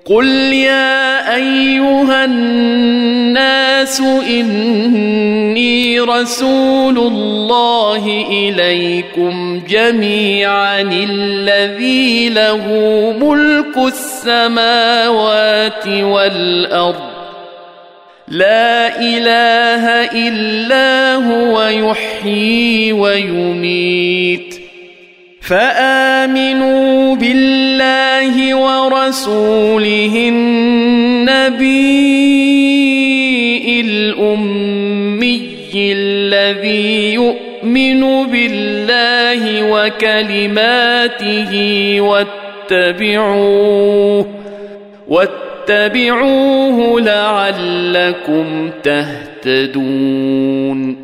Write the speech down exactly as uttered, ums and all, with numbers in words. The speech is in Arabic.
قل يا أيها الناس إني رسول الله إليكم جميعا الذي له ملك السماوات والأرض لا إله إلا هو يحيي ويميت فآمنوا بالله ورسوله النبي الأمي الذي يؤمن بالله وكلماته واتبعوه واتبعوه لعلكم تهتدون